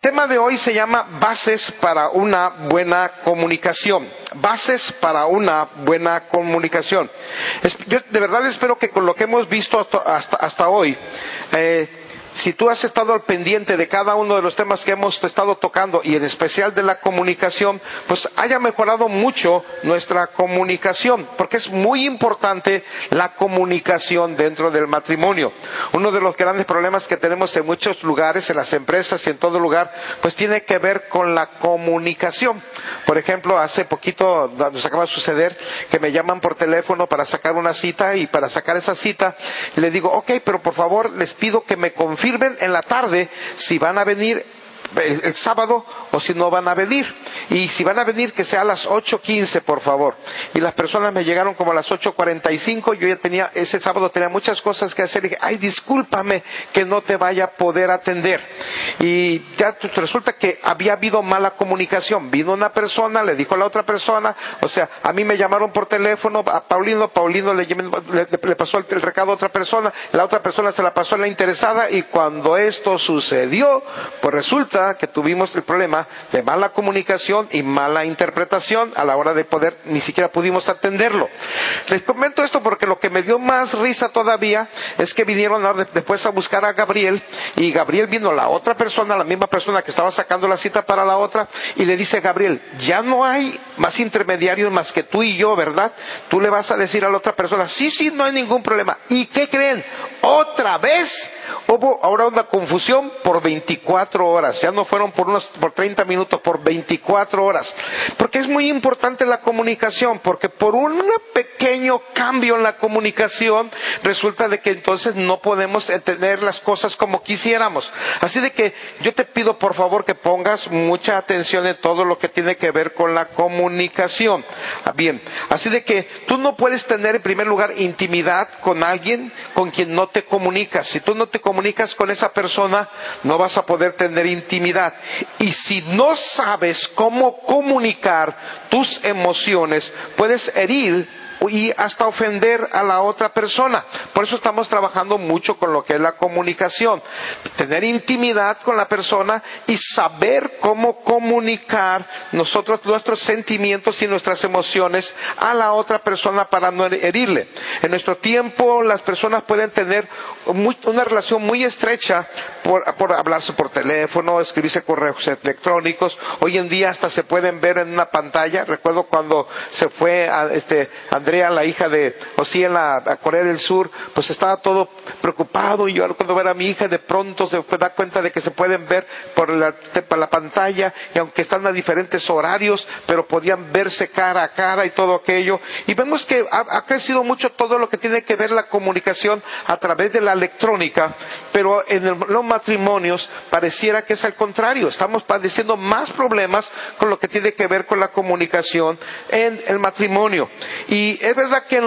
tema de hoy se llama Bases para una buena comunicación. Bases para una buena comunicación. Yo de verdad espero que con lo que hemos visto hasta hoy, si tú has estado al pendiente de cada uno de los temas que hemos estado tocando y en especial de la comunicación, pues haya mejorado mucho nuestra comunicación, porque es muy importante la comunicación dentro del matrimonio. Uno de los grandes problemas que tenemos en muchos lugares, en las empresas y en todo lugar, pues tiene que ver con la comunicación. Por ejemplo, hace poquito nos acaba de suceder que me llaman por teléfono para sacar una cita, y para sacar esa cita le digo, ok, pero por favor les pido que me confirmen en la tarde si van a venir el sábado o si no van a venir, y si van a venir que sea a las 8:15 por favor. Y las personas me llegaron como a las 8:45. Yo ya ese sábado tenía muchas cosas que hacer y dije, ay, discúlpame que no te vaya a poder atender. Y ya resulta que había habido mala comunicación. Vino una persona, le dijo a la otra persona, o sea, a mí me llamaron por teléfono, a Paulino le pasó el recado a otra persona, la otra persona se la pasó a la interesada, y cuando esto sucedió, pues resulta que tuvimos el problema de mala comunicación y mala interpretación a la hora de poder, ni siquiera pudimos atenderlo. Les comento esto porque lo que me dio más risa todavía es que vinieron después a buscar a Gabriel, y Gabriel vino la otra persona, la misma persona que estaba sacando la cita para la otra, y le dice a Gabriel, ya no hay más intermediarios más que tú y yo, ¿verdad? Tú le vas a decir a la otra persona, sí, no hay ningún problema. ¿Y qué creen? Otra vez hubo ahora una confusión por 24 horas. Ya no fueron por 30 minutos, por 24 horas. Porque es muy importante la comunicación, porque por un pequeño cambio en la comunicación resulta de que entonces no podemos entender las cosas como quisiéramos. Así de que yo te pido por favor que pongas mucha atención en todo lo que tiene que ver con la comunicación. Bien, así de que tú no puedes tener en primer lugar intimidad con alguien con quien no te comunicas. Si tú no te comunicas con esa persona, no vas a poder tener intimidad. Y si no sabes cómo comunicar tus emociones, puedes herir y hasta ofender a la otra persona. Por eso estamos trabajando mucho con lo que es la comunicación. Tener intimidad con la persona y saber cómo comunicar nuestros sentimientos y nuestras emociones a la otra persona para no herirle. En nuestro tiempo las personas pueden tener una relación muy estrecha por hablarse por teléfono, escribirse correos electrónicos. Hoy en día hasta se pueden ver en una pantalla. Recuerdo cuando se fue Andrea, la hija de Osí, a Corea del Sur, pues estaba todo preocupado, y yo cuando ver a mi hija de pronto se da cuenta de que se pueden ver por la pantalla, y aunque están a diferentes horarios, pero podían verse cara a cara y todo aquello. Y vemos que ha crecido mucho todo lo que tiene que ver la comunicación a través de la electrónica, pero en los matrimonios pareciera que es al contrario. Estamos padeciendo más problemas con lo que tiene que ver con la comunicación en el matrimonio. Y es verdad que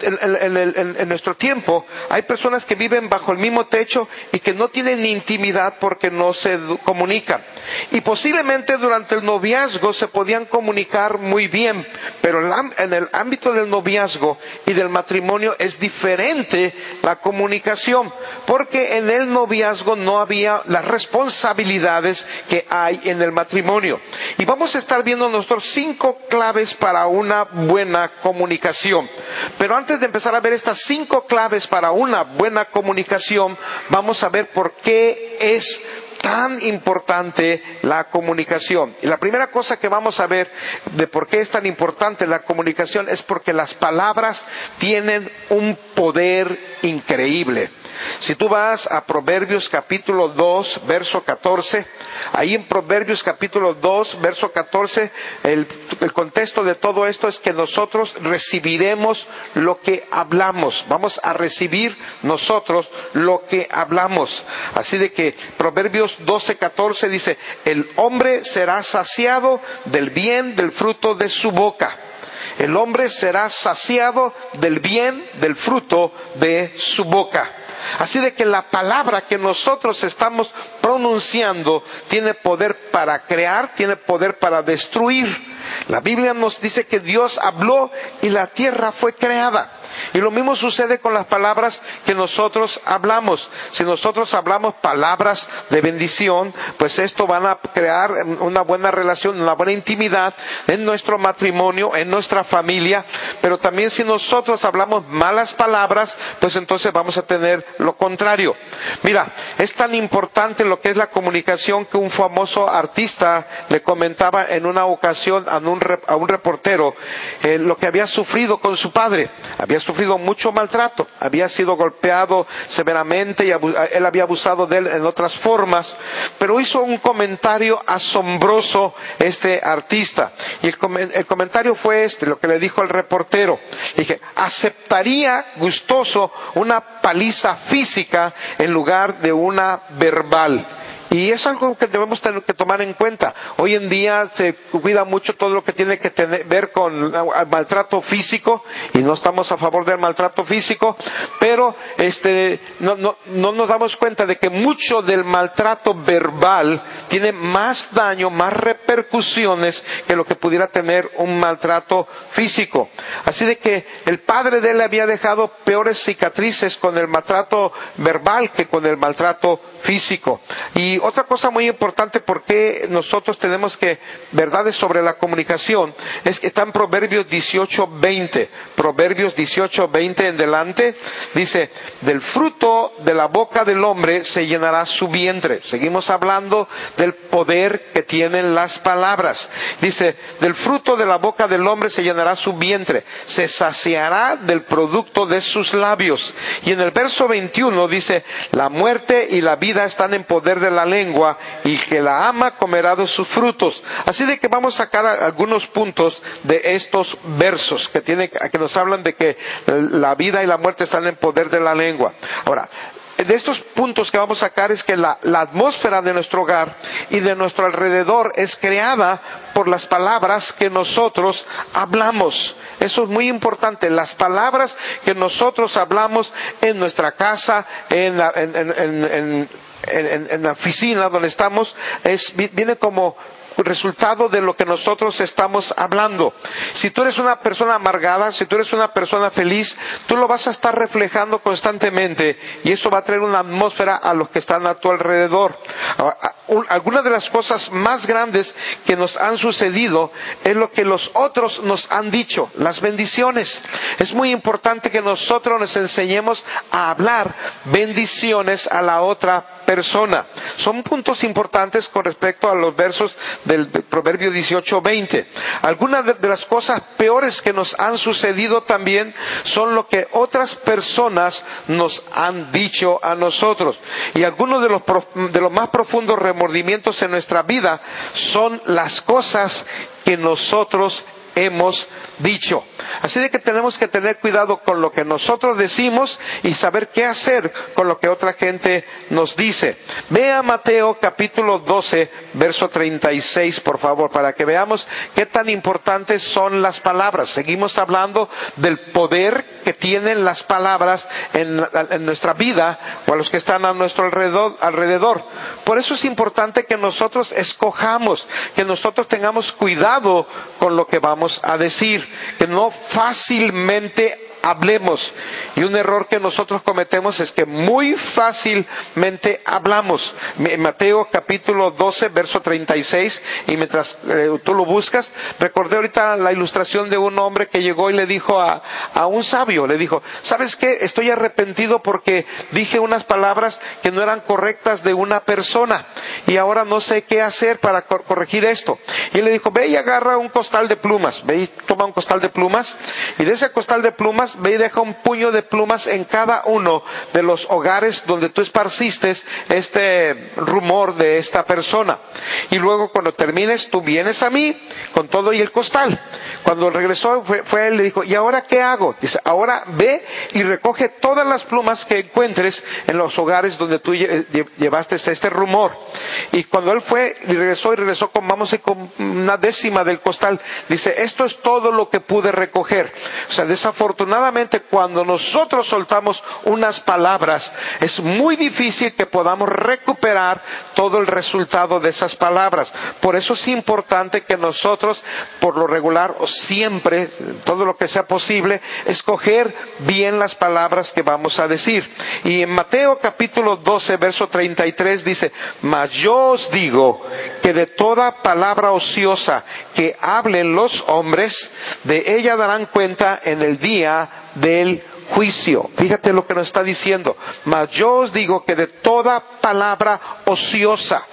en nuestro tiempo hay personas que viven bajo el mismo techo y que no tienen intimidad porque no se comunican. Y posiblemente durante el noviazgo se podían comunicar muy bien, pero en el ámbito del noviazgo y del matrimonio es diferente la comunicación, porque en el noviazgo no había las responsabilidades que hay en el matrimonio. Y vamos a estar viendo nosotros 5 claves para una buena comunicación. Pero antes de empezar a ver estas 5 claves para una buena comunicación, vamos a ver por qué es tan importante la comunicación. Y la primera cosa que vamos a ver de por qué es tan importante la comunicación es porque las palabras tienen un poder increíble. Si tú vas a Proverbios capítulo 2, verso 14, ahí en Proverbios capítulo 2, verso 14, el contexto de todo esto es que nosotros recibiremos lo que hablamos. Vamos a recibir nosotros lo que hablamos. Así de que Proverbios 12, 14 dice, el hombre será saciado del bien del fruto de su boca. El hombre será saciado del bien del fruto de su boca. Así de que la palabra que nosotros estamos pronunciando tiene poder para crear, tiene poder para destruir. La Biblia nos dice que Dios habló y la tierra fue creada. Y lo mismo sucede con las palabras que nosotros hablamos. Si nosotros hablamos palabras de bendición, pues esto van a crear una buena relación, una buena intimidad en nuestro matrimonio, en nuestra familia. Pero también si nosotros hablamos malas palabras, pues entonces vamos a tener lo contrario. Mira, es tan importante lo que es la comunicación que un famoso artista le comentaba en una ocasión a un reportero lo que había sufrido con su padre. Había sufrido mucho maltrato, había sido golpeado severamente y él había abusado de él en otras formas, pero hizo un comentario asombroso este artista. Y el comentario fue lo que le dijo el reportero. Dije, aceptaría gustoso una paliza física en lugar de una verbal. Y es algo que debemos tener que tomar en cuenta. Hoy en día se cuida mucho todo lo que tiene que ver con maltrato físico, y no estamos a favor del maltrato físico, pero no nos damos cuenta de que mucho del maltrato verbal tiene más daño, más repercusiones que lo que pudiera tener un maltrato físico. Así de que el padre de él había dejado peores cicatrices con el maltrato verbal que con el maltrato físico. Y otra cosa muy importante porque nosotros tenemos que, verdades sobre la comunicación, es que está en Proverbios 18:20. Proverbios 18:20 en delante, dice, del fruto de la boca del hombre se llenará su vientre. Seguimos hablando del poder que tienen las palabras. Dice, del fruto de la boca del hombre se llenará su vientre, se saciará del producto de sus labios. Y en el verso 21 dice, la muerte y la vida están en poder de la lengua, y que la ama comerá de sus frutos. Así de que vamos a sacar algunos puntos de estos versos que nos hablan de que la vida y la muerte están en poder de la lengua. Ahora, de estos puntos que vamos a sacar es que la atmósfera de nuestro hogar y de nuestro alrededor es creada por las palabras que nosotros hablamos. Eso es muy importante. Las palabras que nosotros hablamos en nuestra casa, en la oficina donde estamos, viene como resultado de lo que nosotros estamos hablando. Si tú eres una persona amargada, si tú eres una persona feliz, tú lo vas a estar reflejando constantemente, y eso va a traer una atmósfera a los que están a tu alrededor. Algunas de las cosas más grandes que nos han sucedido es lo que los otros nos han dicho, las bendiciones. Es muy importante que nosotros nos enseñemos a hablar bendiciones a la otra persona. Son puntos importantes con respecto a los versos del Proverbio 18:20. Algunas de las cosas peores que nos han sucedido también son lo que otras personas nos han dicho a nosotros. Y algunos de los más profundos remordimientos en nuestra vida son las cosas que nosotros hemos dicho. Así de que tenemos que tener cuidado con lo que nosotros decimos y saber qué hacer con lo que otra gente nos dice. Vea Mateo capítulo 12, verso 36, por favor, para que veamos qué tan importantes son las palabras. Seguimos hablando del poder que tienen las palabras en nuestra vida o a los que están a nuestro alrededor. Por eso es importante que nosotros escojamos, que nosotros tengamos cuidado con lo que vamos a decir, que no fácilmente hablemos. Y un error que nosotros cometemos es que muy fácilmente hablamos. Mateo capítulo 12, verso 36, y mientras tú lo buscas, recordé ahorita la ilustración de un hombre que llegó y le dijo a un sabio, le dijo, ¿sabes qué? Estoy arrepentido porque dije unas palabras que no eran correctas de una persona, y ahora no sé qué hacer para corregir esto. Y él le dijo, ve y agarra un costal de plumas, ve y toma un costal de plumas, y de ese costal de plumas, ve y deja un puño de plumas en cada uno de los hogares donde tú esparciste este rumor de esta persona. Y luego cuando termines, tú vienes a mí con todo y el costal. Cuando regresó, fue él, le dijo, ¿y ahora qué hago? Dice, ahora ve y recoge todas las plumas que encuentres en los hogares donde tú llevaste este rumor. Y cuando él fue y regresó con, con una décima del costal, dice, esto es todo lo que pude recoger. O sea, desafortunadamente desafortunadamente cuando nosotros soltamos unas palabras, es muy difícil que podamos recuperar todo el resultado de esas palabras. Por eso es importante que nosotros, por lo regular o siempre, todo lo que sea posible, escoger bien las palabras que vamos a decir. Y en Mateo capítulo 12, verso 33 dice: mas yo os digo que de toda palabra ociosa que hablen los hombres, de ella darán cuenta en el día del juicio. Fíjate lo que nos está diciendo. Mas yo os digo que de toda palabra ociosa,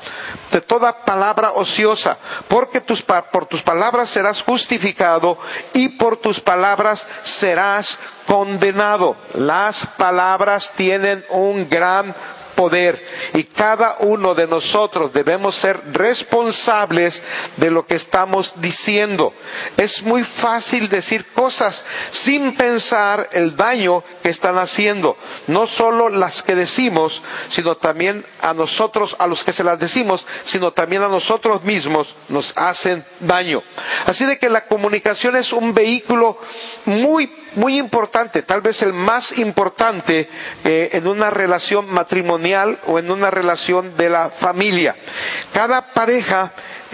porque por tus palabras serás justificado y por tus palabras serás condenado. Las palabras tienen un gran poder y cada uno de nosotros debemos ser responsables de lo que estamos diciendo. Es muy fácil decir cosas sin pensar el daño que están haciendo, no solo las que decimos, sino también a nosotros, a los que se las decimos, sino también a nosotros mismos nos hacen daño. Así de que la comunicación es un vehículo muy importante, tal vez el más importante en una relación matrimonial o en una relación de la familia. Cada pareja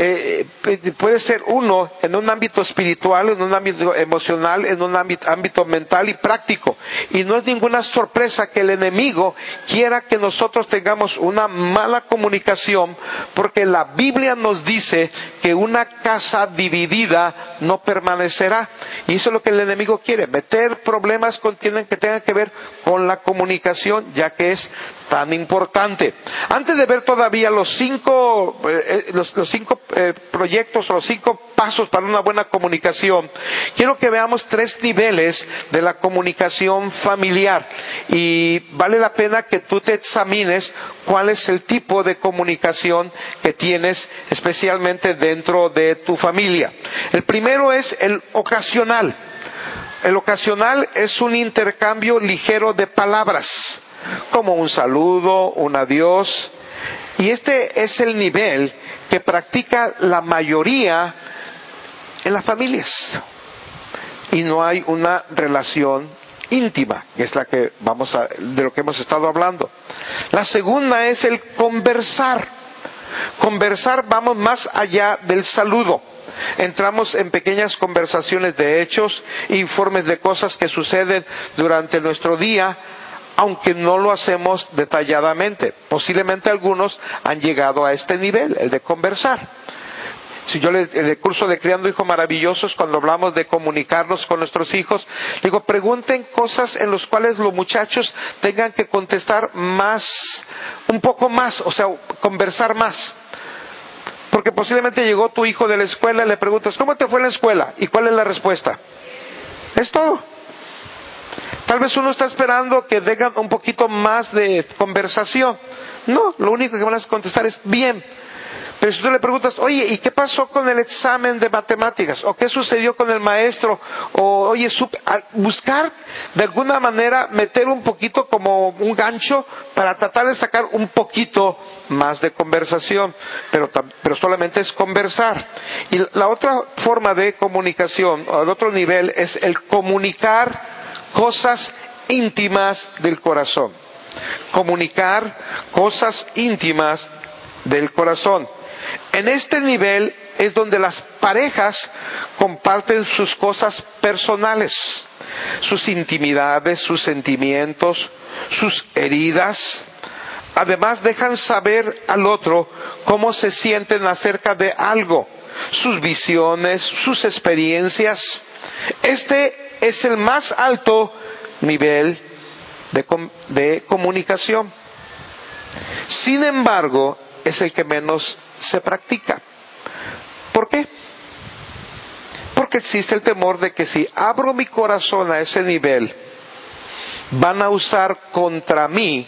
puede ser uno en un ámbito espiritual, en un ámbito emocional, en un ámbito mental y práctico. Y no es ninguna sorpresa que el enemigo quiera que nosotros tengamos una mala comunicación, porque la Biblia nos dice que una casa dividida no permanecerá. Y eso es lo que el enemigo quiere, meter problemas que tengan que ver con la comunicación, ya que es tan importante. Antes de ver todavía los cinco proyectos o los 5 pasos para una buena comunicación, quiero que veamos 3 niveles de la comunicación familiar. Y vale la pena que tú te examines cuál es el tipo de comunicación que tienes, especialmente dentro de tu familia. El primero es el ocasional. El ocasional es un intercambio ligero de palabras, como un saludo, un adiós. Y este es el nivel que practica la mayoría en las familias. Y no hay una relación íntima, que es de lo que hemos estado hablando. La segunda es el conversar. Conversar, vamos más allá del saludo. Entramos en pequeñas conversaciones de hechos, informes de cosas que suceden durante nuestro día, aunque no lo hacemos detalladamente. Posiblemente algunos han llegado a este nivel, el de conversar. Si yo en el curso de Criando Hijos Maravillosos, cuando hablamos de comunicarnos con nuestros hijos, digo, pregunten cosas en las cuales los muchachos tengan que contestar un poco más, o sea, conversar más. Porque posiblemente llegó tu hijo de la escuela y le preguntas, ¿cómo te fue en la escuela? ¿Y cuál es la respuesta? Es todo. Tal vez uno está esperando que tengan un poquito más de conversación. No, lo único que van a contestar es bien. Pero si tú le preguntas, oye, ¿y qué pasó con el examen de matemáticas? ¿O qué sucedió con el maestro? O, oye, buscar de alguna manera meter un poquito como un gancho para tratar de sacar un poquito más de conversación. Pero solamente es conversar. Y la otra forma de comunicación, o el otro nivel, es el comunicar cosas íntimas del corazón. Comunicar cosas íntimas del corazón. En este nivel es donde las parejas comparten sus cosas personales, sus intimidades, sus sentimientos, sus heridas. Además dejan saber al otro cómo se sienten acerca de algo, sus visiones, sus experiencias. Este es el más alto nivel de comunicación. Sin embargo, es el que menos se practica. ¿Por qué? Porque existe el temor de que si abro mi corazón a ese nivel, van a usar contra mí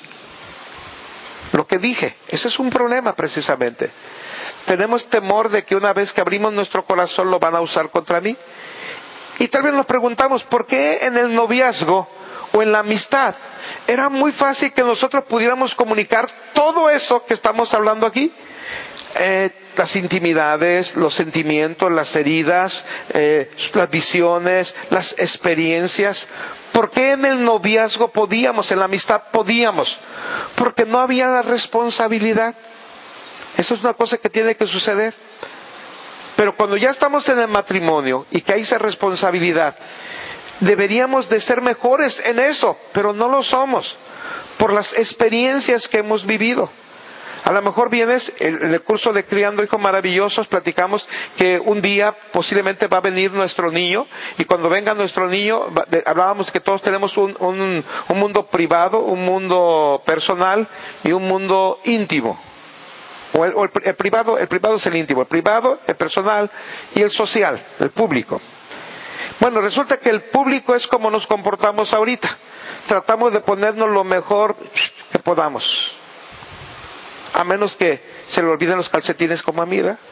lo que dije. Ese es un problema precisamente. Tenemos temor de que una vez que abrimos nuestro corazón lo van a usar contra mí. Y tal vez nos preguntamos, ¿por qué en el noviazgo o en la amistad era muy fácil que nosotros pudiéramos comunicar todo eso que estamos hablando aquí? las intimidades, los sentimientos, las heridas, las visiones, las experiencias. ¿Por qué en el noviazgo podíamos, en la amistad podíamos? Porque no había responsabilidad. Eso es una cosa que tiene que suceder. Pero cuando ya estamos en el matrimonio y que hay esa responsabilidad, deberíamos de ser mejores en eso, pero no lo somos, por las experiencias que hemos vivido. A lo mejor vienes, en el curso de Criando Hijos Maravillosos, platicamos que un día posiblemente va a venir nuestro niño, y cuando venga nuestro niño, hablábamos que todos tenemos un mundo privado, un mundo personal y un mundo íntimo. El privado es el íntimo, el privado, el personal y el social, el público. Bueno, resulta que el público es como nos comportamos ahorita. Tratamos de ponernos lo mejor que podamos. A menos que se le olviden los calcetines como a mí, ¿verdad?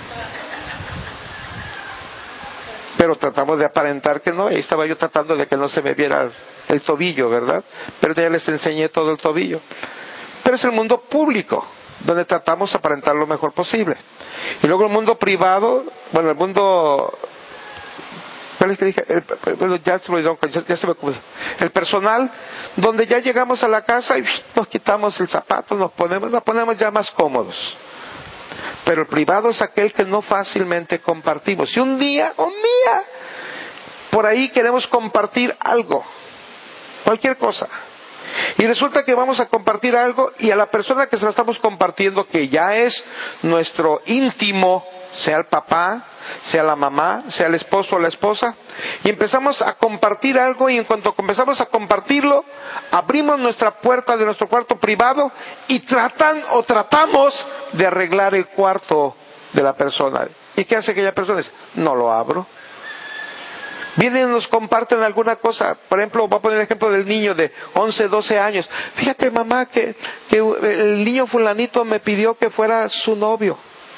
Pero tratamos de aparentar que no. Ahí estaba yo tratando de que no se me viera el tobillo, ¿verdad? Pero ya les enseñé todo el tobillo. Pero es el mundo público, donde tratamos de aparentar lo mejor posible. Y luego el mundo privado, bueno, el mundo... ¿Cuál es que dije? Ya se me olvidó, ya se me ocurrió. El personal, donde ya llegamos a la casa y nos quitamos el zapato, nos ponemos ya más cómodos. Pero el privado es aquel que no fácilmente compartimos. Y un día, por ahí queremos compartir algo, cualquier cosa. Y resulta que vamos a compartir algo, y a la persona que se lo estamos compartiendo, que ya es nuestro íntimo, sea el papá, sea la mamá, sea el esposo o la esposa, y empezamos a compartir algo, y en cuanto empezamos a compartirlo, abrimos nuestra puerta de nuestro cuarto privado y tratamos de arreglar el cuarto de la persona. ¿Y qué hace aquella persona? Dice, no lo abro. Vienen y nos comparten alguna cosa. Por ejemplo, voy a poner el ejemplo del niño de 11, 12 años. Fíjate, mamá, que el niño fulanito me pidió que fuera su novio.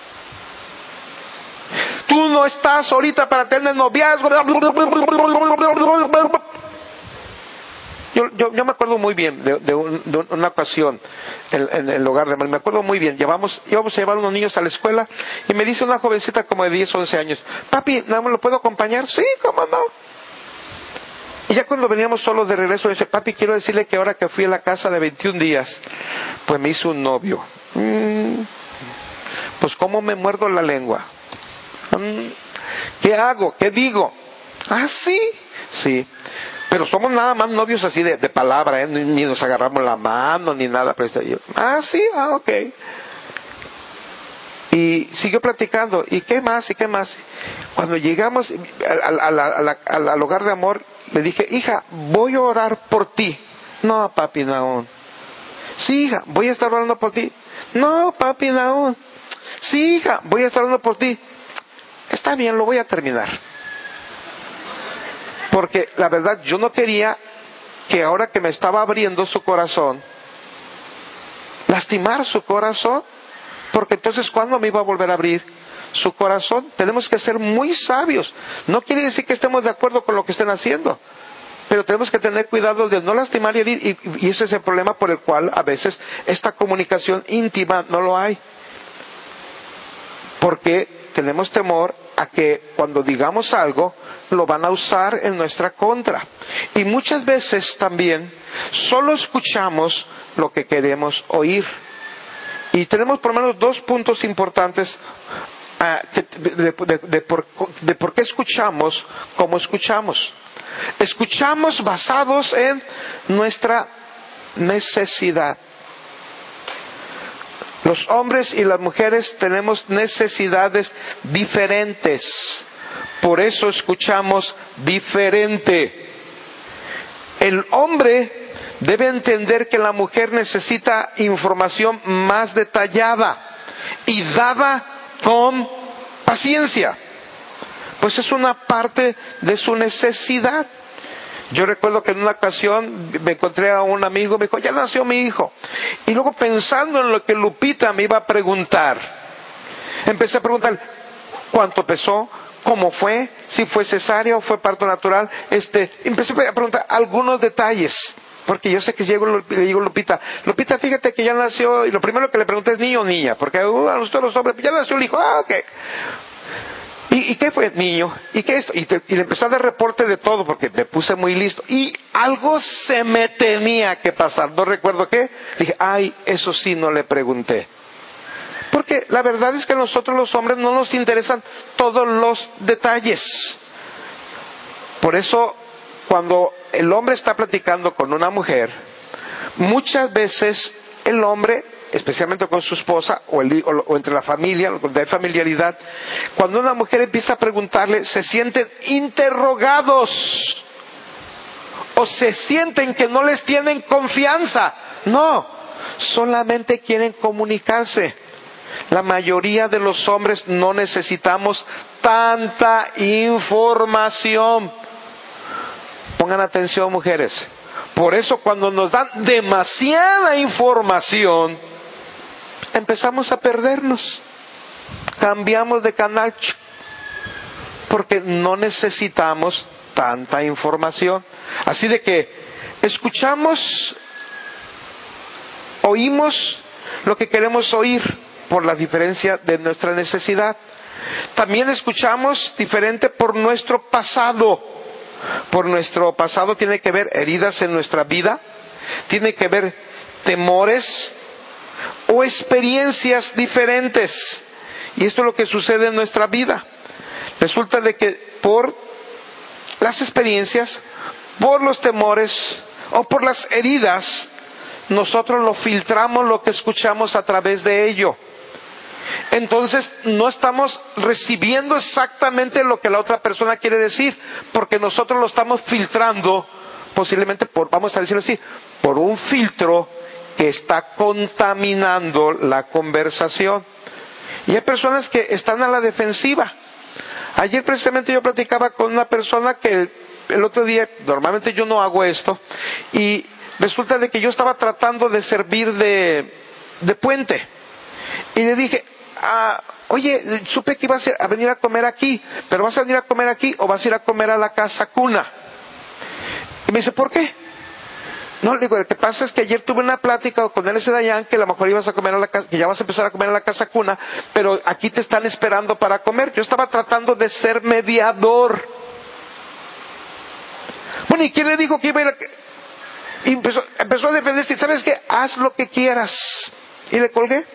Tú no estás ahorita para tener noviazgo. Yo me acuerdo muy bien de una ocasión en el hogar de María. Me acuerdo muy bien. Íbamos a llevar unos niños a la escuela, y me dice una jovencita como de 10, 11 años, papi, ¿no me lo puedo acompañar? Sí, ¿cómo no? Y ya cuando veníamos solos de regreso, dice, papi, quiero decirle que ahora que fui a la casa de 21 días, pues me hizo un novio. Pues ¿cómo me muerdo la lengua? ¿Qué hago? ¿Qué digo? Ah, sí, sí. Pero somos nada más novios así de palabra, ¿eh? Ni nos agarramos la mano, ni nada. Ah, sí, ok. Y siguió platicando. ¿Y qué más? ¿Y qué más? Cuando llegamos al hogar de amor, le dije, hija, voy a orar por ti. No, papi, no aún. Sí, hija, voy a estar orando por ti. No, papi, no aún. Sí, hija, voy a estar orando por ti. Está bien, lo voy a terminar. Porque la verdad, yo no quería que ahora que me estaba abriendo su corazón, lastimar su corazón, porque entonces ¿cuándo me iba a volver a abrir su corazón? Tenemos que ser muy sabios. No quiere decir que estemos de acuerdo con lo que estén haciendo, pero tenemos que tener cuidado de no lastimar y herir, y ese es el problema por el cual a veces esta comunicación íntima no lo hay. Porque tenemos temor a que cuando digamos algo, lo van a usar en nuestra contra. Y muchas veces también solo escuchamos lo que queremos oír. Y tenemos por lo menos 2 puntos importantes de por qué escuchamos como escuchamos. Escuchamos basados en nuestra necesidad. Los hombres y las mujeres tenemos necesidades diferentes. Por eso escuchamos diferente. El hombre debe entender que la mujer necesita información más detallada y dada con paciencia, pues es una parte de su necesidad. Yo recuerdo que en una ocasión me encontré a un amigo, me dijo, ya nació mi hijo. Y luego pensando en lo que Lupita me iba a preguntar, empecé a preguntar, ¿cuánto pesó? ¿Cómo si fue cesárea o fue parto natural? Empecé a preguntar algunos detalles. Porque yo sé que le digo Lupita, fíjate que ya nació, y lo primero que le pregunté es niño o niña, porque a nosotros los hombres, ya nació el hijo, ok. ¿Y qué fue, niño? ¿Y qué esto? Y le empecé a dar reporte de todo, porque me puse muy listo. Y algo se me tenía que pasar, no recuerdo qué. Dije, eso sí no le pregunté. Porque la verdad es que a nosotros los hombres no nos interesan todos los detalles. Por eso, cuando el hombre está platicando con una mujer, muchas veces el hombre, especialmente con su esposa o entre la familia, donde hay familiaridad, cuando una mujer empieza a preguntarle, se sienten interrogados o se sienten que no les tienen confianza. No, solamente quieren comunicarse. La mayoría de los hombres no necesitamos tanta información. Pongan atención, mujeres. Por eso cuando nos dan demasiada información, empezamos a perdernos. Cambiamos de canal porque no necesitamos tanta información. Así de que escuchamos, oímos lo que queremos oír por la diferencia de nuestra necesidad. También escuchamos diferente por nuestro pasado. Por nuestro pasado tiene que ver heridas en nuestra vida, tiene que ver temores o experiencias diferentes. Y esto es lo que sucede en nuestra vida. Resulta de que por las experiencias, por los temores o por las heridas, nosotros lo filtramos lo que escuchamos a través de ello. Entonces no estamos recibiendo exactamente lo que la otra persona quiere decir, porque nosotros lo estamos filtrando, posiblemente vamos a decirlo así, por un filtro que está contaminando la conversación. Y hay personas que están a la defensiva. Ayer precisamente yo platicaba con una persona que el otro día, normalmente yo no hago esto, y resulta de que yo estaba tratando de servir de puente. Y le dije, oye, supe que ibas a venir a comer aquí, pero ¿vas a venir a comer aquí o vas a ir a comer a la casa cuna? Y me dice, ¿por qué? No, le digo, lo que pasa es que ayer tuve una plática con él ese Dayan, que a lo mejor ibas a comer a la casa, que ya vas a empezar a comer a la casa cuna, pero aquí te están esperando para comer. Yo estaba tratando de ser mediador. Bueno, ¿y quién le dijo que iba a ir a... Y empezó a defenderse, ¿sabes qué? Haz lo que quieras. Y le colgué.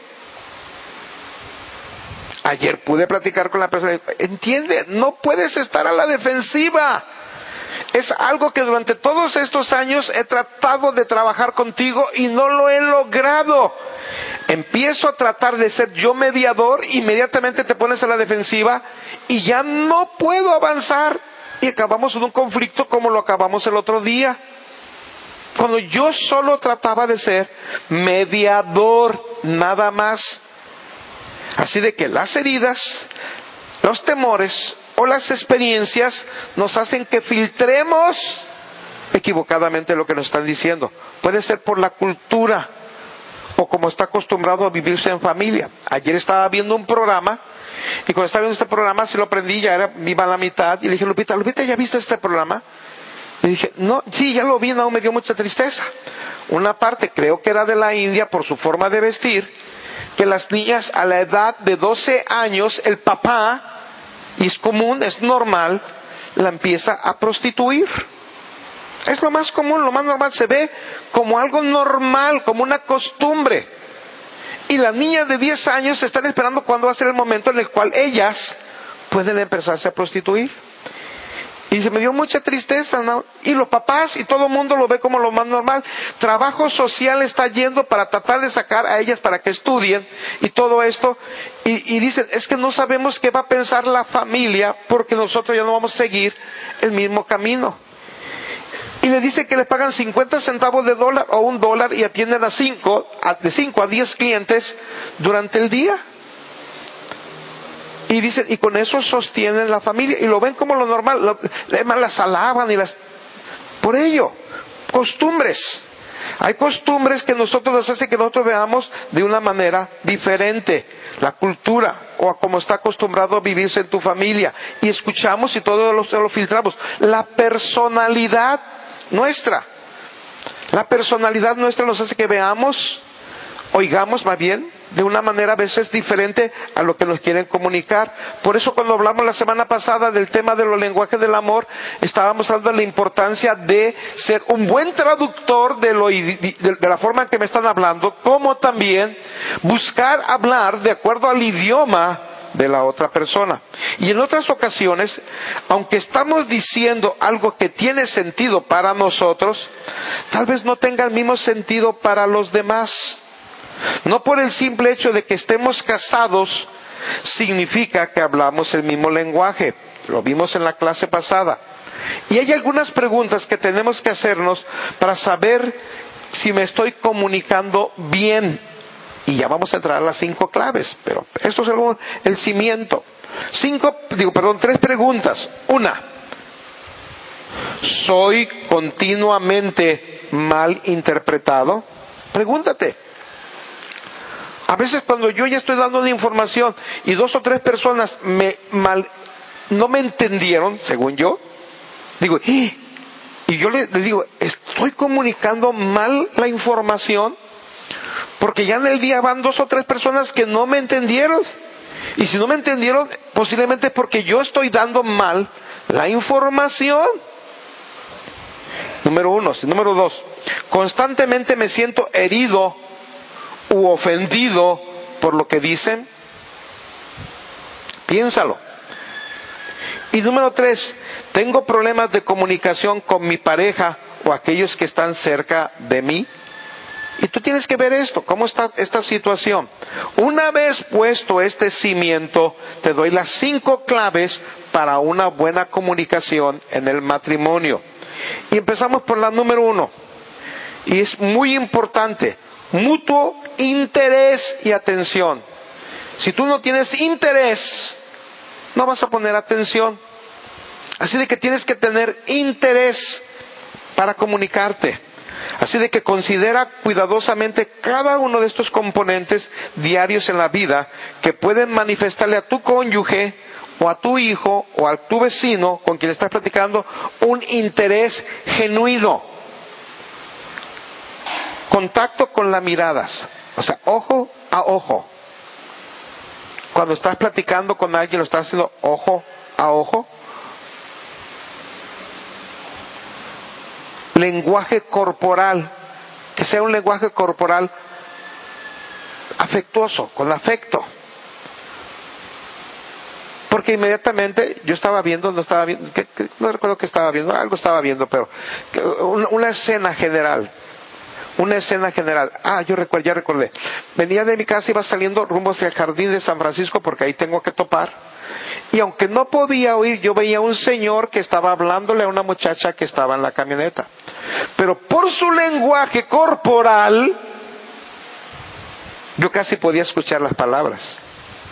Ayer pude platicar con la persona, entiende, no puedes estar a la defensiva. Es algo que durante todos estos años he tratado de trabajar contigo y no lo he logrado. Empiezo a tratar de ser yo mediador, inmediatamente te pones a la defensiva y ya no puedo avanzar y acabamos en un conflicto como lo acabamos el otro día. Cuando yo solo trataba de ser mediador, nada más. Así de que las heridas, los temores o las experiencias nos hacen que filtremos equivocadamente lo que nos están diciendo. Puede ser por la cultura o como está acostumbrado a vivirse en familia. Ayer estaba viendo un programa y cuando estaba viendo este programa se lo aprendí, iba a la mitad y le dije, Lupita, ¿ya viste este programa? Y dije, no, sí, ya lo vi, no, me dio mucha tristeza. Una parte creo que era de la India por su forma de vestir, que las niñas a la edad de 12 años, el papá, y es común, es normal, la empieza a prostituir. Es lo más común, lo más normal, se ve como algo normal, como una costumbre. Y las niñas de 10 años están esperando cuándo va a ser el momento en el cual ellas pueden empezarse a prostituir. Y se me dio mucha tristeza, ¿no? Y los papás y todo el mundo lo ve como lo más normal. Trabajo social está yendo para tratar de sacar a ellas para que estudien y todo esto. Y dicen, es que no sabemos qué va a pensar la familia porque nosotros ya no vamos a seguir el mismo camino. Y le dice que les pagan 50 centavos de dólar o $1 y atienden de 5 a 10 clientes durante el día. Y dice, y con eso sostienen la familia, y lo ven como lo normal, además las alaban y por ello, costumbres. Hay costumbres que nosotros nos hacen que nosotros veamos de una manera diferente, la cultura, o a como está acostumbrado a vivirse en tu familia, y escuchamos y todo lo filtramos. La personalidad nuestra, La personalidad nuestra nos hace que veamos, oigamos más bien, de una manera a veces diferente a lo que nos quieren comunicar. Por eso cuando hablamos la semana pasada del tema de los lenguajes del amor, estábamos hablando de la importancia de ser un buen traductor de la forma en que me están hablando, como también buscar hablar de acuerdo al idioma de la otra persona. Y en otras ocasiones, aunque estamos diciendo algo que tiene sentido para nosotros, tal vez no tenga el mismo sentido para los demás. No por el simple hecho de que estemos casados significa que hablamos el mismo lenguaje. Lo vimos en la clase pasada. Y hay algunas preguntas que tenemos que hacernos para saber si me estoy comunicando bien. Y ya vamos a entrar a las 5 claves, pero esto es el cimiento. 3 preguntas. Una, ¿soy continuamente mal interpretado? Pregúntate. A veces cuando yo ya estoy dando una información y 2 o 3 personas no me entendieron, según yo, digo, y yo les digo, ¿estoy comunicando mal la información? Porque ya en el día van 2 o 3 personas que no me entendieron. Y si no me entendieron, posiblemente es porque yo estoy dando mal la información. Número 1. Número 2. Constantemente me siento herido u ofendido por lo que dicen. Piénsalo. Y número 3. ¿Tengo problemas de comunicación con mi pareja o aquellos que están cerca de mí? Y tú tienes que ver esto, cómo está esta situación. Una vez puesto este cimiento, te doy las 5 claves para una buena comunicación en el matrimonio. Y empezamos por la número 1. Y es muy importante, mutuo interés y atención. Si tú no tienes interés, no vas a poner atención. Así de que tienes que tener interés para comunicarte. Así de que considera cuidadosamente cada uno de estos componentes diarios en la vida que pueden manifestarle a tu cónyuge o a tu hijo o a tu vecino con quien estás platicando un interés genuino. Contacto con las miradas, o sea, ojo a ojo. Cuando estás platicando con alguien, lo estás haciendo ojo a ojo. Lenguaje corporal, que sea un lenguaje corporal afectuoso, con afecto. Porque inmediatamente yo estaba viendo, no recuerdo qué estaba viendo, algo estaba viendo, pero una escena general. Ya recordé. Venía de mi casa, iba saliendo rumbo hacia el jardín de San Francisco porque ahí tengo que topar. Y aunque no podía oír, yo veía un señor que estaba hablándole a una muchacha que estaba en la camioneta. Pero por su lenguaje corporal, yo casi podía escuchar las palabras.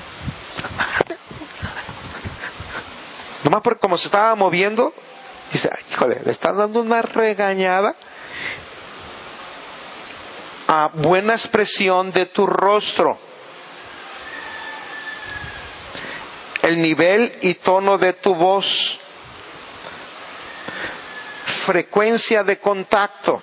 Nomás por cómo se estaba moviendo, dice, híjole, le están dando una regañada a buena expresión de tu rostro. El nivel y tono de tu voz. Frecuencia de contacto.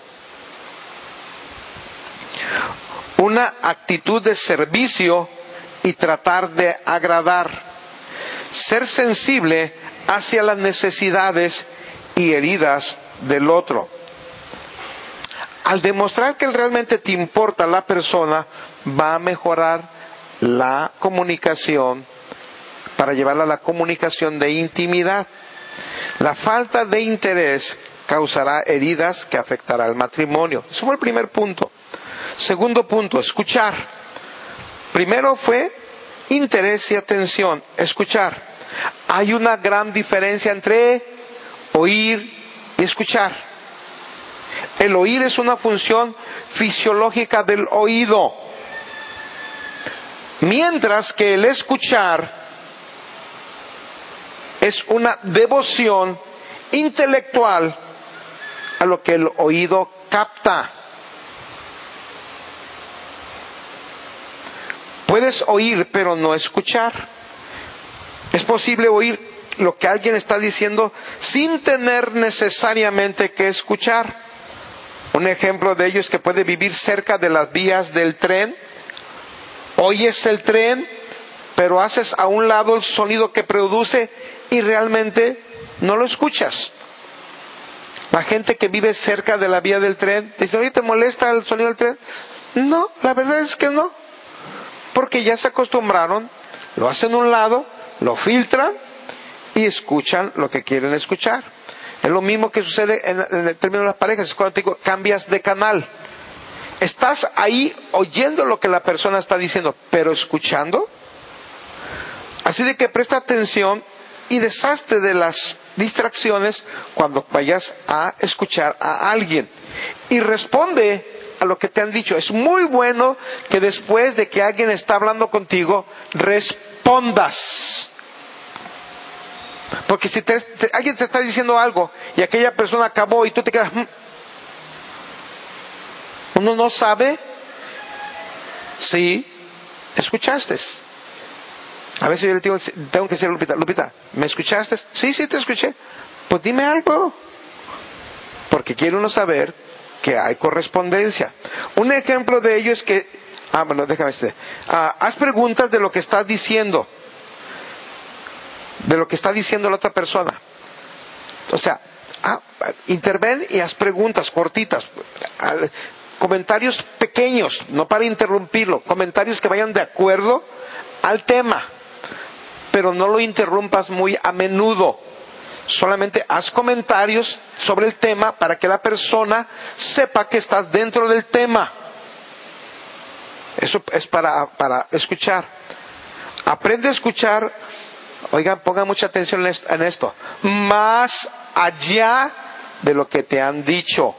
Una actitud de servicio y tratar de agradar. Ser sensible hacia las necesidades y heridas del otro. Al demostrar que realmente te importa la persona, va a mejorar la comunicación para llevarla a la comunicación de intimidad. La falta de interés causará heridas que afectará al matrimonio. Ese fue el primer punto. Segundo punto, escuchar. Primero fue interés y atención, escuchar. Hay una gran diferencia entre oír y escuchar. El oír es una función fisiológica del oído, mientras que el escuchar es una devoción intelectual a lo que el oído capta. Puedes oír pero no escuchar. Es posible oír lo que alguien está diciendo sin tener necesariamente que escuchar. Un ejemplo de ello es que puede vivir cerca de las vías del tren. Oyes el tren, pero haces a un lado el sonido que produce y realmente no lo escuchas. La gente que vive cerca de la vía del tren, dice, oye, ¿te molesta el sonido del tren? No, la verdad es que no. Porque ya se acostumbraron, lo hacen a un lado, lo filtran y escuchan lo que quieren escuchar. Es lo mismo que sucede en el término de las parejas. Es cuando te digo, cambias de canal. Estás ahí oyendo lo que la persona está diciendo, pero escuchando. Así de que presta atención y deshazte de las distracciones cuando vayas a escuchar a alguien. Y responde a lo que te han dicho. Es muy bueno que después de que alguien está hablando contigo, respondas. Porque si alguien te está diciendo algo y aquella persona acabó y tú te quedas... Uno no sabe si escuchaste. A veces yo le tengo que decir a Lupita, Lupita, ¿me escuchaste? Sí, te escuché. Pues dime algo. Porque quiere uno saber que hay correspondencia. Un ejemplo de ello es que, haz preguntas de lo que estás diciendo. De lo que está diciendo la otra persona. O sea, interven y haz preguntas cortitas. Comentarios pequeños, no para interrumpirlo. Comentarios que vayan de acuerdo al tema. Pero no lo interrumpas muy a menudo. Solamente haz comentarios sobre el tema para que la persona sepa que estás dentro del tema. Eso es para escuchar. Aprende a escuchar. Oigan, pongan mucha atención en esto. Más allá de lo que te han dicho.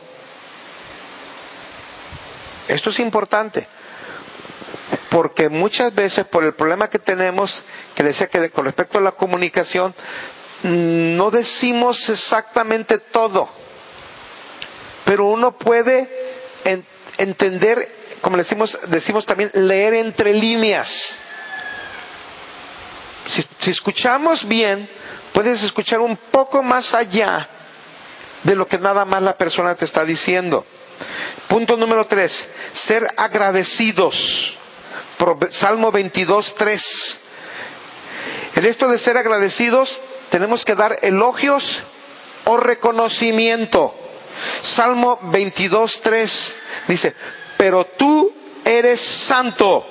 Esto es importante. Porque muchas veces por el problema que tenemos, que decía que con respecto a la comunicación, no decimos exactamente todo. Pero uno puede entender, como decimos también, leer entre líneas. Si escuchamos bien, puedes escuchar un poco más allá de lo que nada más la persona te está diciendo. Punto número 3, ser agradecidos. Salmo 22:3. En esto de ser agradecidos, tenemos que dar elogios o reconocimiento. Salmo 22:3 dice, pero tú eres santo,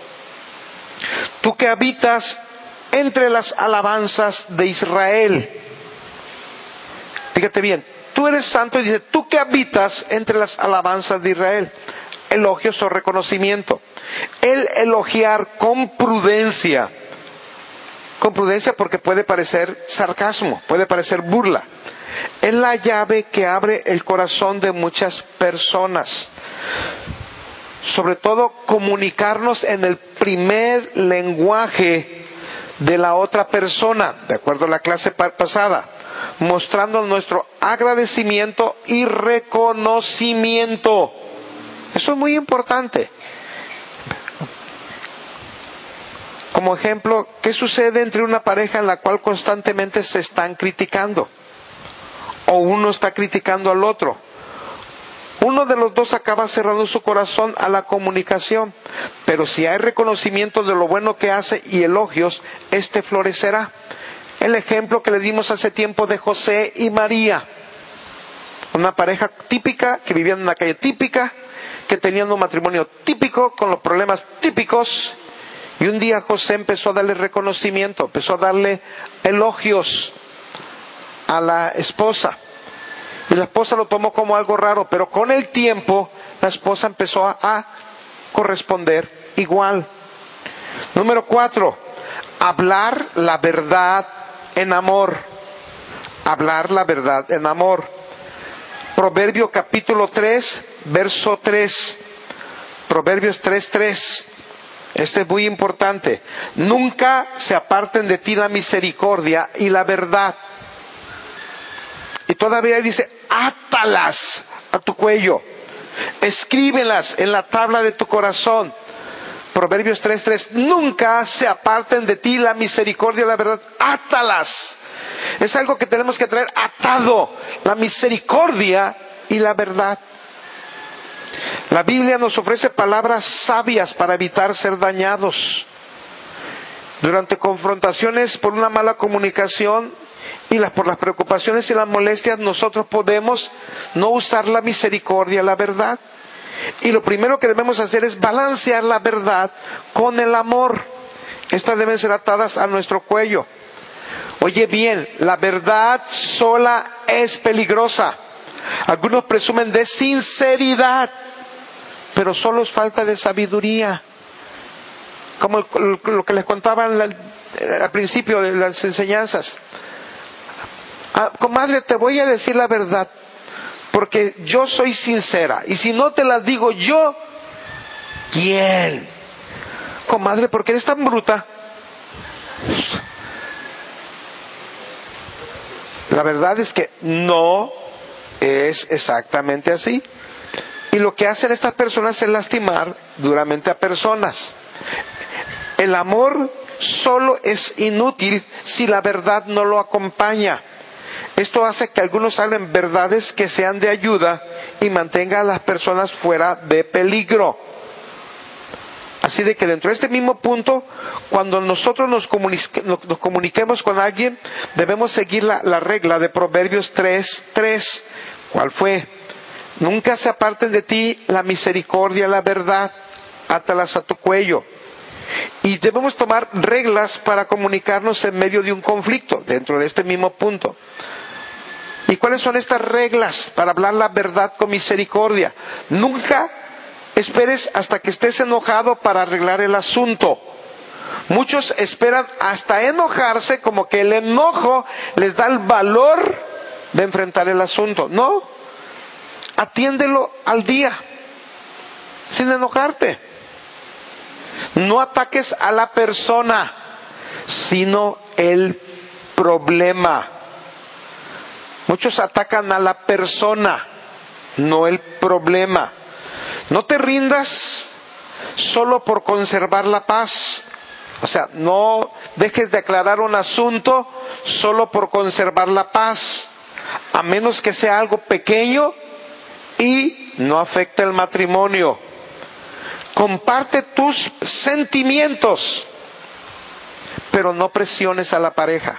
tú que habitas entre las alabanzas de Israel. Fíjate bien, tú eres santo y dice, tú que habitas entre las alabanzas de Israel. Elogios o reconocimiento. El elogiar con prudencia porque puede parecer sarcasmo, puede parecer burla. Es la llave que abre el corazón de muchas personas. Sobre todo comunicarnos en el primer lenguaje de la otra persona, de acuerdo a la clase pasada, mostrando nuestro agradecimiento y reconocimiento. Eso es muy importante. Como ejemplo, ¿qué sucede entre una pareja en la cual constantemente se están criticando? O uno está criticando al otro. Uno de los dos acaba cerrando su corazón a la comunicación. Pero si hay reconocimiento de lo bueno que hace y elogios, florecerá. El ejemplo que le dimos hace tiempo de José y María. Una pareja típica, que vivían en una calle típica, que tenían un matrimonio típico, con los problemas típicos. Y un día José empezó a darle reconocimiento, empezó a darle elogios a la esposa. Y la esposa lo tomó como algo raro, pero con el tiempo la esposa empezó a corresponder igual. Número 4, hablar la verdad en amor. Hablar la verdad en amor. Proverbio capítulo 3, verso 3. Proverbios 3:3. Este es muy importante. Nunca se aparten de ti la misericordia y la verdad. Y todavía dice, átalas a tu cuello. Escríbelas en la tabla de tu corazón. Proverbios 3:3. Nunca se aparten de ti la misericordia y la verdad. Átalas. Es algo que tenemos que traer atado. La misericordia y la verdad. La Biblia nos ofrece palabras sabias para evitar ser dañados. Durante confrontaciones por una mala comunicación y por las preocupaciones y las molestias, nosotros podemos no usar la misericordia, la verdad. Y lo primero que debemos hacer es balancear la verdad con el amor. Estas deben ser atadas a nuestro cuello. Oye bien, la verdad sola es peligrosa. Algunos presumen de sinceridad, pero solo es falta de sabiduría. Como lo que les contaba al principio de las enseñanzas. Comadre, te voy a decir la verdad, porque yo soy sincera. Y si no te las digo yo, ¿quién? Comadre, ¿por qué eres tan bruta? La verdad es que no es exactamente así. Y lo que hacen estas personas es lastimar duramente a personas. El amor solo es inútil si la verdad no lo acompaña. Esto hace que algunos hablen verdades que sean de ayuda y mantengan a las personas fuera de peligro. Así de que dentro de este mismo punto, cuando nosotros nos comuniquemos con alguien, debemos seguir la regla de Proverbios 3:3. ¿Cuál fue? Nunca se aparten de ti la misericordia, la verdad, átalas a tu cuello. Y debemos tomar reglas para comunicarnos en medio de un conflicto, dentro de este mismo punto. ¿Y cuáles son estas reglas para hablar la verdad con misericordia? Nunca esperes hasta que estés enojado para arreglar el asunto. Muchos esperan hasta enojarse, como que el enojo les da el valor de enfrentar el asunto. No, atiéndelo al día, sin enojarte. No ataques a la persona, sino el problema. Muchos atacan a la persona, no el problema. No te rindas solo por conservar la paz. O sea, no dejes de aclarar un asunto solo por conservar la paz, a menos que sea algo pequeño y no afecte el matrimonio. Comparte tus sentimientos, pero no presiones a la pareja.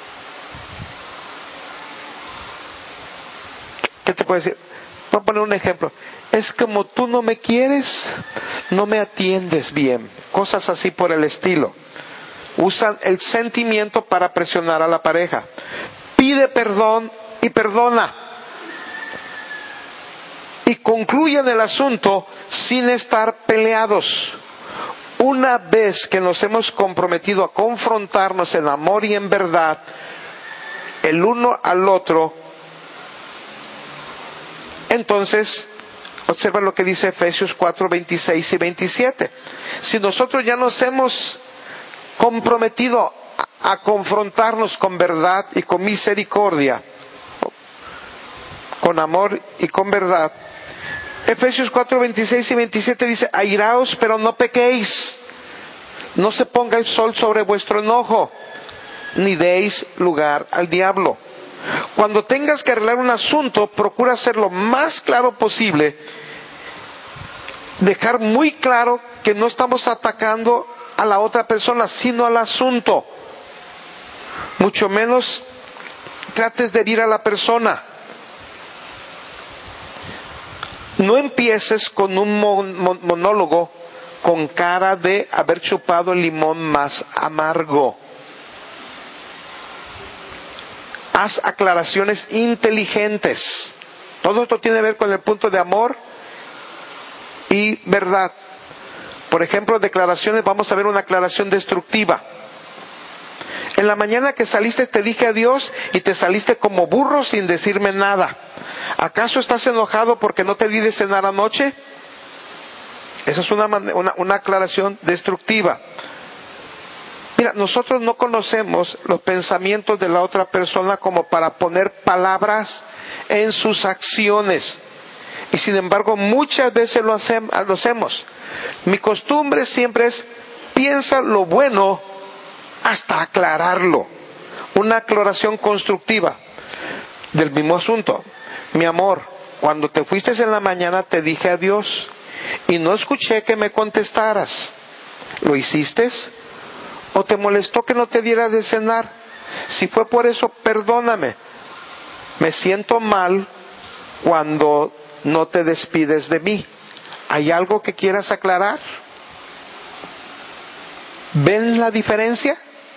¿Qué te puedo decir? Voy a poner un ejemplo. Es como tú no me quieres, no me atiendes bien. Cosas así por el estilo. Usan el sentimiento para presionar a la pareja. Pide perdón y perdona. Y concluyen el asunto sin estar peleados. Una vez que nos hemos comprometido a confrontarnos en amor y en verdad, el uno al otro, entonces, observa lo que dice Efesios 4:26 y 27. Si nosotros ya nos hemos comprometido a confrontarnos con verdad y con misericordia, con amor y con verdad, Efesios 4:26 y 27 dice: airaos, pero no pequéis. No se ponga el sol sobre vuestro enojo, ni deis lugar al diablo. Cuando tengas que arreglar un asunto, procura ser lo más claro posible. Dejar muy claro que no estamos atacando a la otra persona, sino al asunto. Mucho menos trates de herir a la persona. No empieces con un monólogo con cara de haber chupado el limón más amargo. Haz aclaraciones inteligentes. Todo esto tiene que ver con el punto de amor y verdad. Por ejemplo, declaraciones, vamos a ver una aclaración destructiva. En la mañana que saliste te dije adiós y te saliste como burro sin decirme nada. ¿Acaso estás enojado porque no te di de cenar anoche? Esa es una aclaración destructiva. Mira, nosotros no conocemos los pensamientos de la otra persona como para poner palabras en sus acciones. Y sin embargo, muchas veces lo hacemos. Mi costumbre siempre es: piensa lo bueno hasta aclararlo. Una aclaración constructiva del mismo asunto. Mi amor, cuando te fuiste en la mañana te dije adiós. y no escuché que me contestaras. ¿Lo hiciste? ¿O te molestó que no te diera de cenar? Si fue por eso, perdóname. Me siento mal cuando no te despides de mí. ¿Hay algo que quieras aclarar? ¿Ven la diferencia?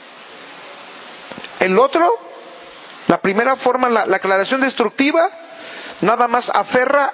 El otro, la primera forma, la aclaración destructiva, nada más aferra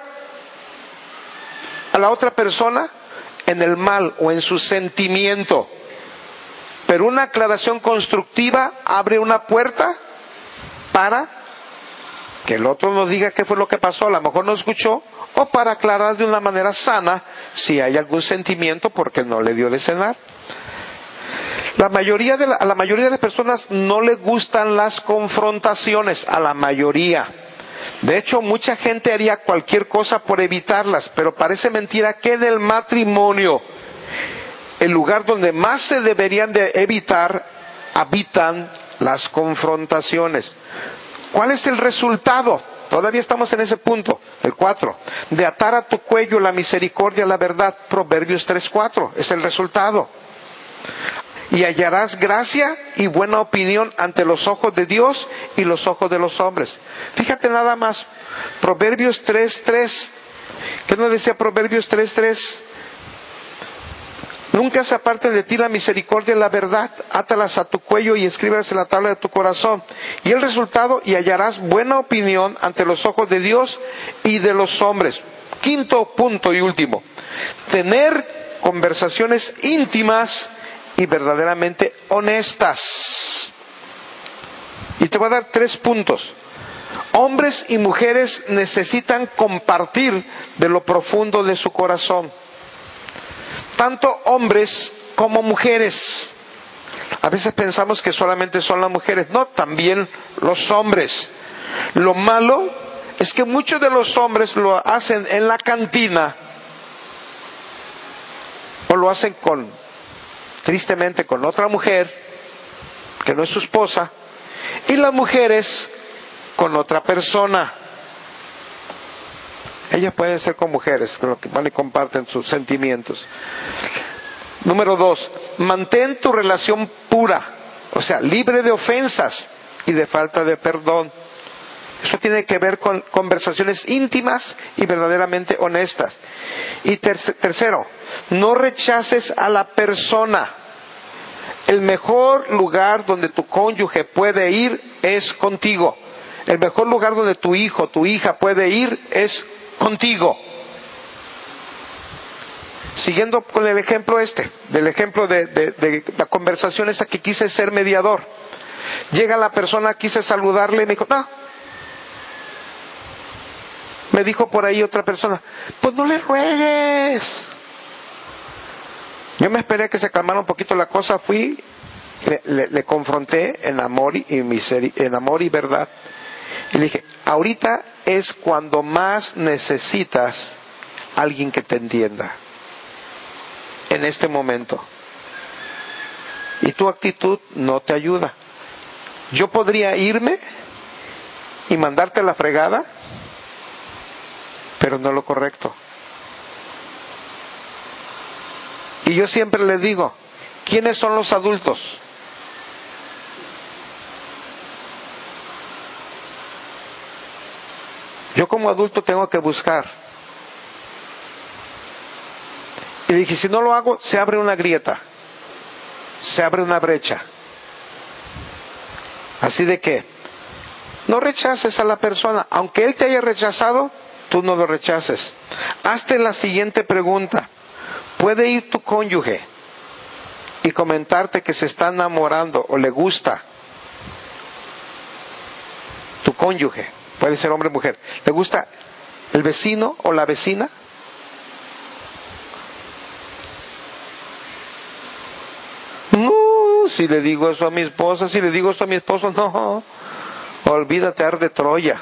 a la otra persona en el mal o en su sentimiento. Pero una aclaración constructiva abre una puerta para que el otro nos diga qué fue lo que pasó, a lo mejor no escuchó, o para aclarar de una manera sana si hay algún sentimiento porque no le dio de cenar. A la mayoría de las personas no les gustan las confrontaciones, a la mayoría. De hecho, mucha gente haría cualquier cosa por evitarlas, pero parece mentira que en el matrimonio, el lugar donde más se deberían de evitar, habitan las confrontaciones. ¿Cuál es el resultado? Todavía estamos en ese punto, el 4. De atar a tu cuello la misericordia, la verdad. Proverbios 3:4 es el resultado. Y hallarás gracia y buena opinión ante los ojos de Dios y los ojos de los hombres. Fíjate nada más, Proverbios 3:3. ¿Qué nos decía Proverbios 3:3? Nunca se aparte de ti la misericordia y la verdad, átalas a tu cuello y escríbelas en la tabla de tu corazón. Y el resultado, y hallarás buena opinión ante los ojos de Dios y de los hombres. Quinto punto y último, tener conversaciones íntimas y verdaderamente honestas. Y te voy a dar 3 puntos. Hombres y mujeres necesitan compartir de lo profundo de su corazón. Tanto hombres como mujeres. A veces pensamos que solamente son las mujeres. No, también los hombres. Lo malo es que muchos de los hombres lo hacen en la cantina o lo hacen tristemente con otra mujer que no es su esposa, y las mujeres con otra persona. Ellas pueden ser con mujeres, con lo que van y comparten sus sentimientos. Número 2, mantén tu relación pura, o sea, libre de ofensas y de falta de perdón. Eso tiene que ver con conversaciones íntimas y verdaderamente honestas. Y tercero, no rechaces a la persona. El mejor lugar donde tu cónyuge puede ir es contigo. El mejor lugar donde tu hijo, tu hija puede ir es contigo. Siguiendo con el ejemplo del ejemplo de la conversación esa que quise ser mediador. Llega la persona, quise saludarle y me dijo, no. Me dijo por ahí otra persona, pues no le ruegues. Yo me esperé a que se calmara un poquito la cosa, fui, le confronté en amor en amor y verdad. Y le dije, ahorita es cuando más necesitas alguien que te entienda. En este momento. Y tu actitud no te ayuda. Yo podría irme y mandarte a la fregada, pero no lo correcto. Y yo siempre le digo, ¿quiénes son los adultos? Yo como adulto tengo que buscar. Y dije, si no lo hago, se abre una grieta. Se abre una brecha. Así de que, no rechaces a la persona. Aunque él te haya rechazado, tú no lo rechaces. Hazte la siguiente pregunta. ¿Puede ir tu cónyuge y comentarte que se está enamorando o le gusta? Tu cónyuge, puede ser hombre o mujer, ¿le gusta el vecino o la vecina? No, si le digo eso a mi esposa, si le digo eso a mi esposo, no, olvídate, arde Troya.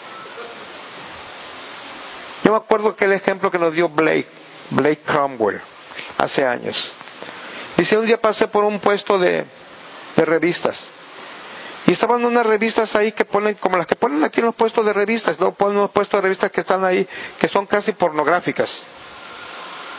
Yo me acuerdo que el ejemplo que nos dio Blake Cromwell, hace años. Dice, un día pasé por un puesto de revistas. Y estaban unas revistas ahí que ponen, como las que ponen aquí en los puestos de revistas, no ponen unos puestos de revistas que están ahí, que son casi pornográficas.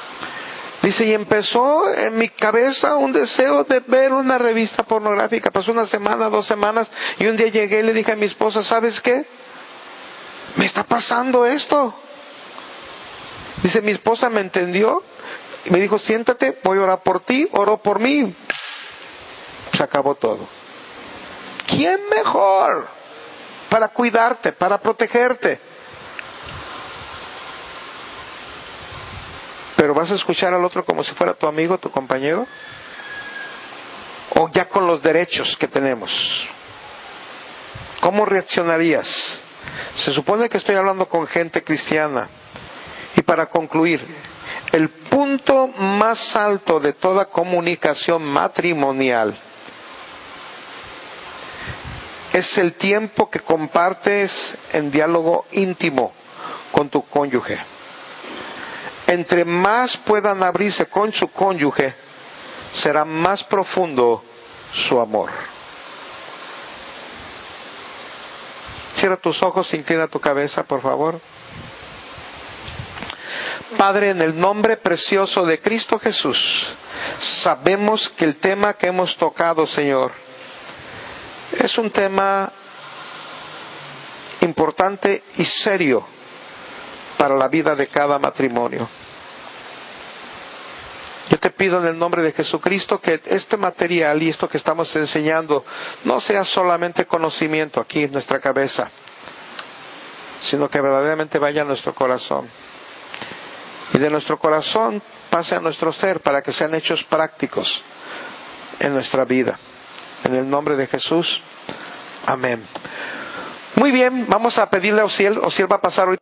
Dice, y empezó en mi cabeza un deseo de ver una revista pornográfica. Pasó una semana, 2 semanas, y un día llegué y le dije a mi esposa, ¿sabes qué? Me está pasando esto. Dice, mi esposa me entendió, y me dijo, siéntate, voy a orar por ti, oró por mí. Se acabó todo. ¿Quién mejor para cuidarte, para protegerte? ¿Pero vas a escuchar al otro como si fuera tu amigo, tu compañero? ¿O ya con los derechos que tenemos? ¿Cómo reaccionarías? Se supone que estoy hablando con gente cristiana. Y para concluir, el punto más alto de toda comunicación matrimonial es el tiempo que compartes en diálogo íntimo con tu cónyuge. Entre más puedan abrirse con su cónyuge, será más profundo su amor. Cierra tus ojos, inclina tu cabeza, por favor. Padre, en el nombre precioso de Cristo Jesús, sabemos que el tema que hemos tocado, Señor, es un tema importante y serio para la vida de cada matrimonio. Yo te pido en el nombre de Jesucristo que este material y esto que estamos enseñando no sea solamente conocimiento aquí en nuestra cabeza, sino que verdaderamente vaya a nuestro corazón. Y de nuestro corazón pase a nuestro ser para que sean hechos prácticos en nuestra vida. En el nombre de Jesús. Amén. Muy bien, vamos a pedirle a Osiel. Osiel va a pasar ahorita.